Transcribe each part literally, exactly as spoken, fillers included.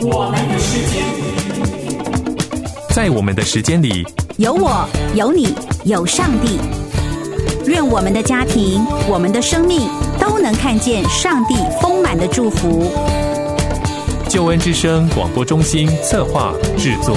我们的时间， 在我们的时间里， 有我，有你，有上帝。愿我们的家庭，我们的生命都能看见上帝丰满的祝福。 救恩之声广播中心策划制作。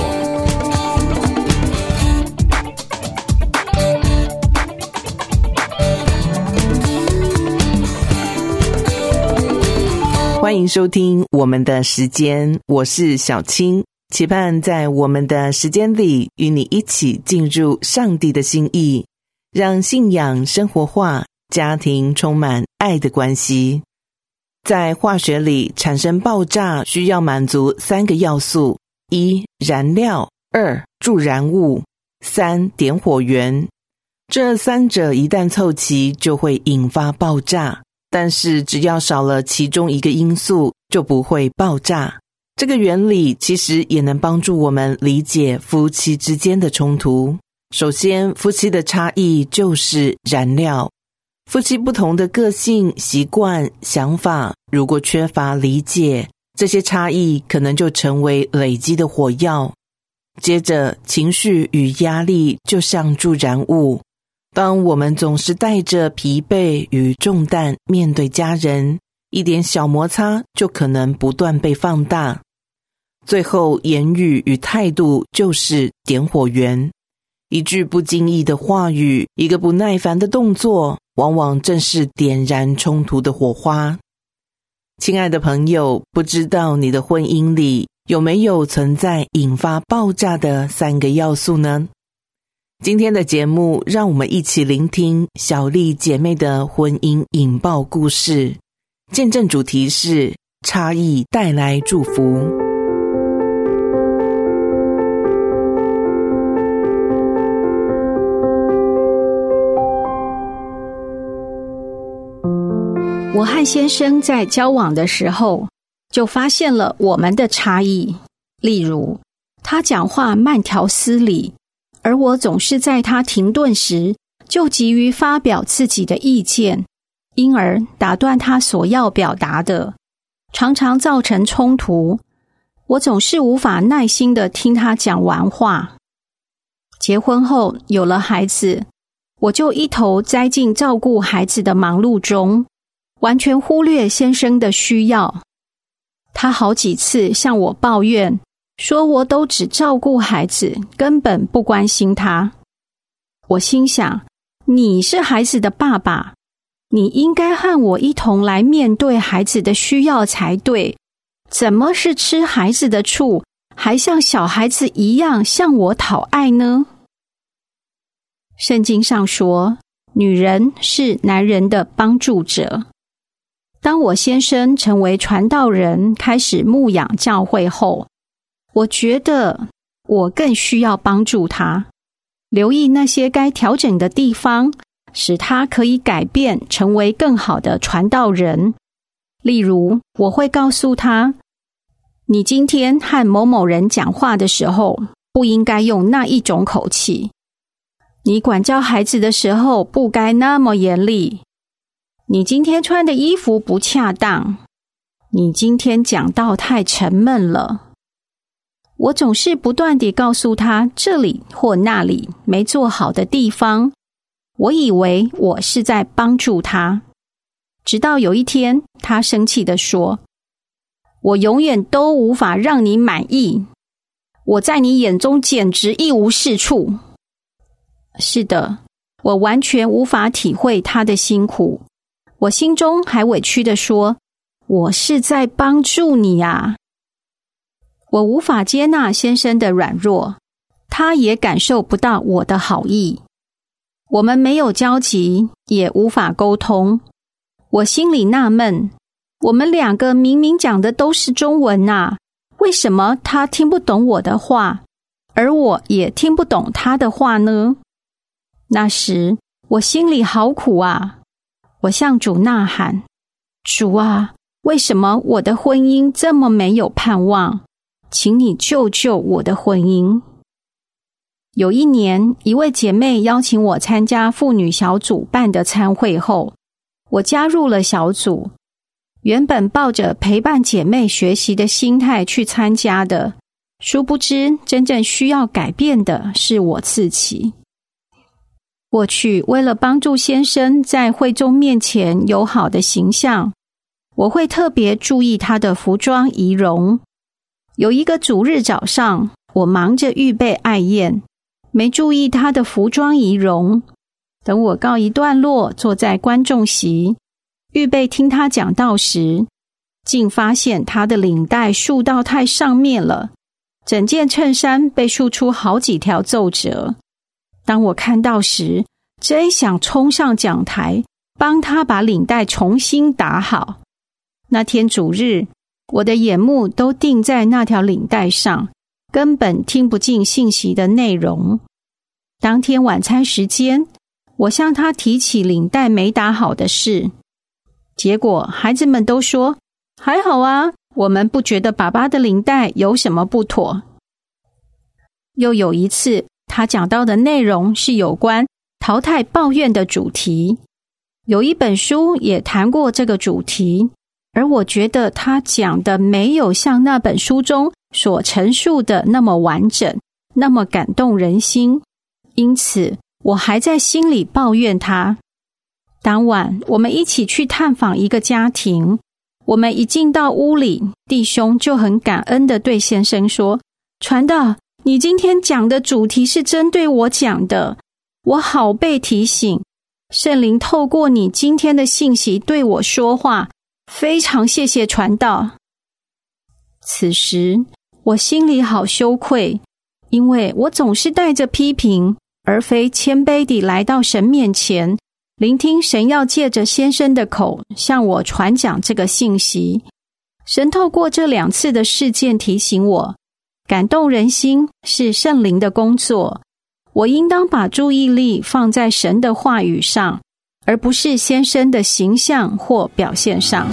欢迎收听我们的时间，我是小青，期盼在我们的时间里与你一起进入上帝的心意，让信仰生活化，家庭充满爱的关系。在化学里产生爆炸需要满足三个要素：一、燃料；二、助燃物；三、点火源。这三者一旦凑齐，就会引发爆炸。但是只要少了其中一个因素，就不会爆炸。这个原理其实也能帮助我们理解夫妻之间的冲突。首先，夫妻的差异就是燃料。夫妻不同的个性、习惯、想法，如果缺乏理解，这些差异可能就成为累积的火药。接着，情绪与压力就像助燃物。当我们总是带着疲惫与重担面对家人，一点小摩擦就可能不断被放大。最后，言语与态度就是点火源。一句不经意的话语，一个不耐烦的动作，往往正是点燃冲突的火花。亲爱的朋友，不知道你的婚姻里有没有存在引发爆炸的三个要素呢？今天的节目，让我们一起聆听小丽姐妹的婚姻引爆故事。见证主题是差异带来祝福。 我和先生在交往的时候，就发现了我们的差异。例如，他讲话慢条斯理，而我总是在他停顿时就急于发表自己的意见，因而打断他所要表达的，常常造成冲突。我总是无法耐心地听他讲完话。结婚后有了孩子，我就一头栽进照顾孩子的忙碌中，完全忽略先生的需要。他好几次向我抱怨，说我都只照顾孩子，根本不关心他。我心想，你是孩子的爸爸，你应该和我一同来面对孩子的需要才对，怎么是吃孩子的醋，还像小孩子一样向我讨爱呢？圣经上说，女人是男人的帮助者。当我先生成为传道人，开始牧养教会后，我觉得我更需要帮助他，留意那些该调整的地方，使他可以改变，成为更好的传道人。例如，我会告诉他，你今天和某某人讲话的时候，不应该用那一种口气。你管教孩子的时候，不该那么严厉。你今天穿的衣服不恰当。你今天讲道太沉闷了。我总是不断地告诉他这里或那里没做好的地方，我以为我是在帮助他。直到有一天，他生气地说，我永远都无法让你满意，我在你眼中简直一无是处。是的，我完全无法体会他的辛苦，我心中还委屈地说，我是在帮助你啊。我无法接纳先生的软弱，他也感受不到我的好意。我们没有交集，也无法沟通。我心里纳闷，我们两个明明讲的都是中文啊，为什么他听不懂我的话，而我也听不懂他的话呢？那时，我心里好苦啊。我向主呐喊，主啊，为什么我的婚姻这么没有盼望？请你救救我的婚姻。有一年，一位姐妹邀请我参加妇女小组办的参会后，我加入了小组。 原本抱着陪伴姐妹学习的心态去参加的，殊不知真正需要改变的是我自己。过去为了帮助先生在会众面前有好的形象，我会特别注意他的服装仪容。有一个主日早上，我忙着预备爱宴，没注意他的服装仪容。等我告一段落，坐在观众席，预备听他讲道时，竟发现他的领带束到太上面了，整件衬衫被束出好几条皱褶。当我看到时，真想冲上讲台，帮他把领带重新打好。那天主日，我的眼目都定在那条领带上，根本听不进信息的内容。当天晚餐时间，我向他提起领带没打好的事，结果孩子们都说还好啊，我们不觉得爸爸的领带有什么不妥。又有一次，他讲到的内容是有关淘汰抱怨的主题，有一本书也谈过这个主题，而我觉得他讲的没有像那本书中所陈述的那么完整，那么感动人心，因此我还在心里抱怨他。当晚我们一起去探访一个家庭，我们一进到屋里，弟兄就很感恩地对先生说，传道，你今天讲的主题是针对我讲的，我好被提醒，圣灵透过你今天的信息对我说话，非常谢谢传道。此时我心里好羞愧，因为我总是带着批评，而非谦卑地来到神面前，聆听神要借着先生的口向我传讲这个信息。神透过这两次的事件提醒我，感动人心是圣灵的工作，我应当把注意力放在神的话语上，而不是先生的形象或表现上。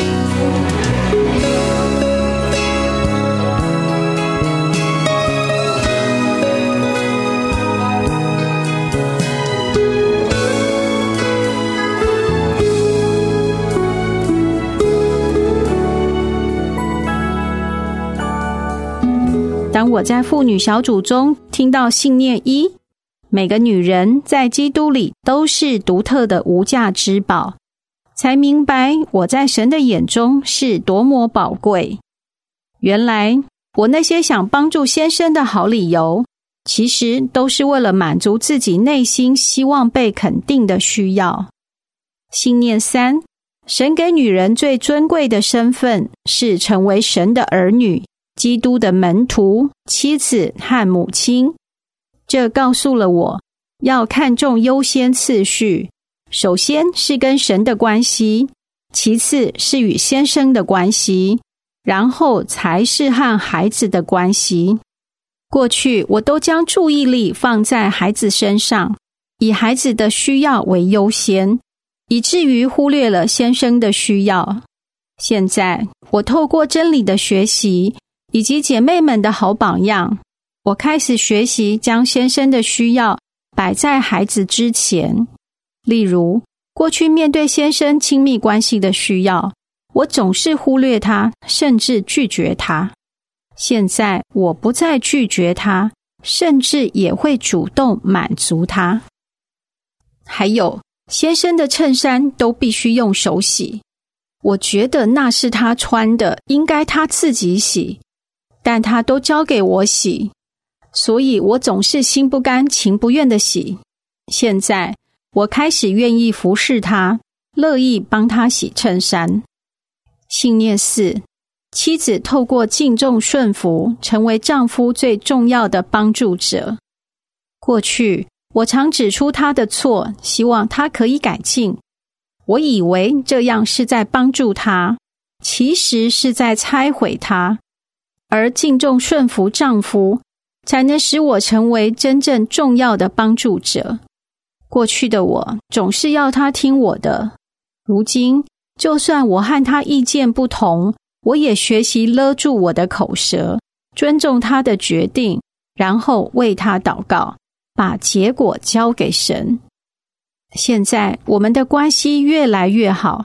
当我在妇女小组中听到信念一，每个女人在基督里都是独特的无价之宝，才明白我在神的眼中是多么宝贵。原来我那些想帮助先生的好理由，其实都是为了满足自己内心希望被肯定的需要。信念三，神给女人最尊贵的身份是成为神的儿女，基督的门徒、妻子和母亲。这告诉了我要看重优先次序，首先是跟神的关系，其次是与先生的关系，然后才是和孩子的关系。过去我都将注意力放在孩子身上，以孩子的需要为优先，以至于忽略了先生的需要。现在我透过真理的学习以及姐妹们的好榜样，我开始学习将先生的需要摆在孩子之前。例如，过去面对先生亲密关系的需要，我总是忽略他，甚至拒绝他。现在我不再拒绝他，甚至也会主动满足他。还有，先生的衬衫都必须用手洗，我觉得那是他穿的，应该他自己洗，但他都交给我洗，所以我总是心不甘情不愿的洗。现在我开始愿意服侍他，乐意帮他洗衬衫。信念四，妻子透过敬重顺服，成为丈夫最重要的帮助者。过去我常指出他的错，希望他可以改进。我以为这样是在帮助他，其实是在拆毁他。而敬重顺服丈夫，才能使我成为真正重要的帮助者。过去的我总是要他听我的，如今就算我和他意见不同，我也学习勒住我的口舌，尊重他的决定，然后为他祷告，把结果交给神。现在我们的关系越来越好，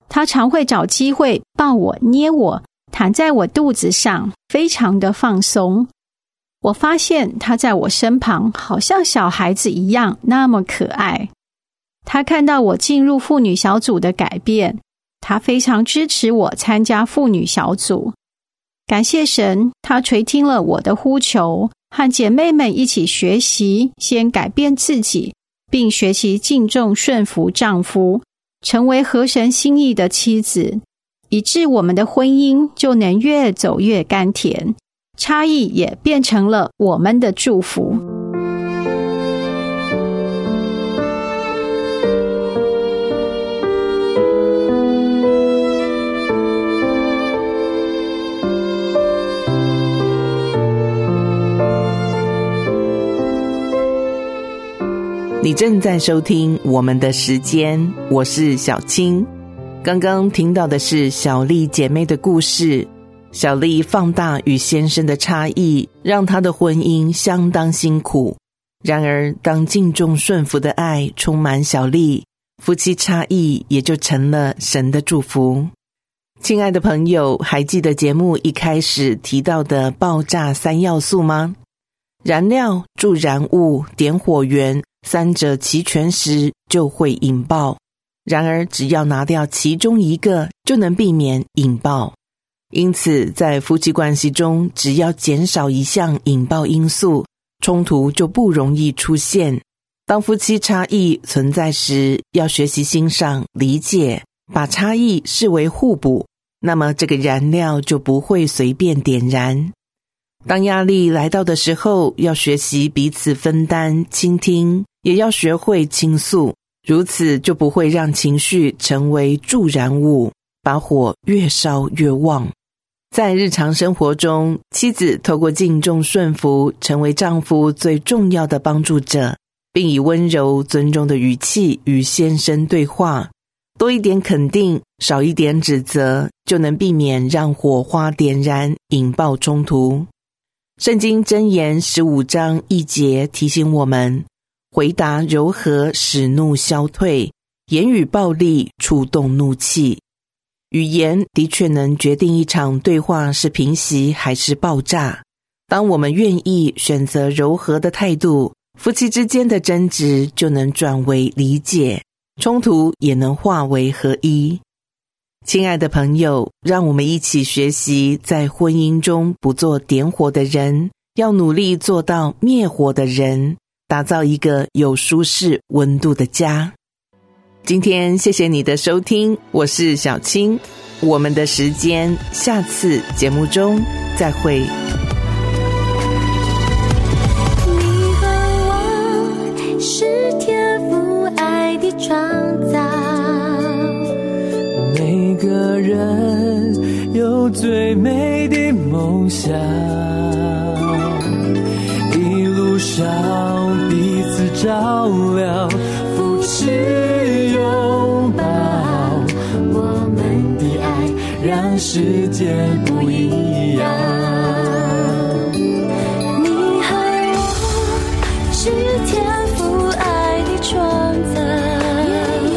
他常会找机会抱我、捏我，躺在我肚子上，非常的放松。我发现他在我身旁，好像小孩子一样，那么可爱。他看到我进入妇女小组的改变，他非常支持我参加妇女小组。感谢神，他垂听了我的呼求，和姐妹们一起学习，先改变自己，并学习敬重顺服丈夫，成为合神心意的妻子，以致我们的婚姻就能越走越甘甜，差异也变成了我们的祝福。 你正在收听我们的时间，我是小青。刚刚听到的是小丽姐妹的故事。小丽放大与先生的差异，让她的婚姻相当辛苦。然而当敬重顺服的爱充满小丽，夫妻差异也就成了神的祝福。亲爱的朋友，还记得节目一开始提到的爆炸三要素吗？燃料、助燃物、点火源三者齐全时就会引爆，然而只要拿掉其中一个，就能避免引爆。因此在夫妻关系中，只要减少一项引爆因素，冲突就不容易出现。当夫妻差异存在时，要学习欣赏、理解，把差异视为互补，那么这个燃料就不会随便点燃。当压力来到的时候，要学习彼此分担、倾听，也要学会倾诉，如此就不会让情绪成为助燃物，把火越烧越旺。在日常生活中，妻子透过敬重顺服，成为丈夫最重要的帮助者，并以温柔尊重的语气与先生对话，多一点肯定，少一点指责，就能避免让火花点燃，引爆冲突。圣经箴言十五章一节提醒我们，回答柔和使怒消退，言语暴力触动怒气。语言的确能决定一场对话是平息还是爆炸。当我们愿意选择柔和的态度，夫妻之间的争执就能转为理解，冲突也能化为合一。亲爱的朋友，让我们一起学习，在婚姻中不做点火的人，要努力做到灭火的人，打造一个有舒适温度的家。今天谢谢你的收听，我是小青，我们的时间下次节目中再会。 你和我是天父爱的创造， 每个人有最美的梦想，一路上彼此照亮，扶持拥抱，我们的爱让世界不一样。 你和我是天父爱的创造，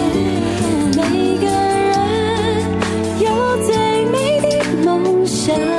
每个人有最美的梦想。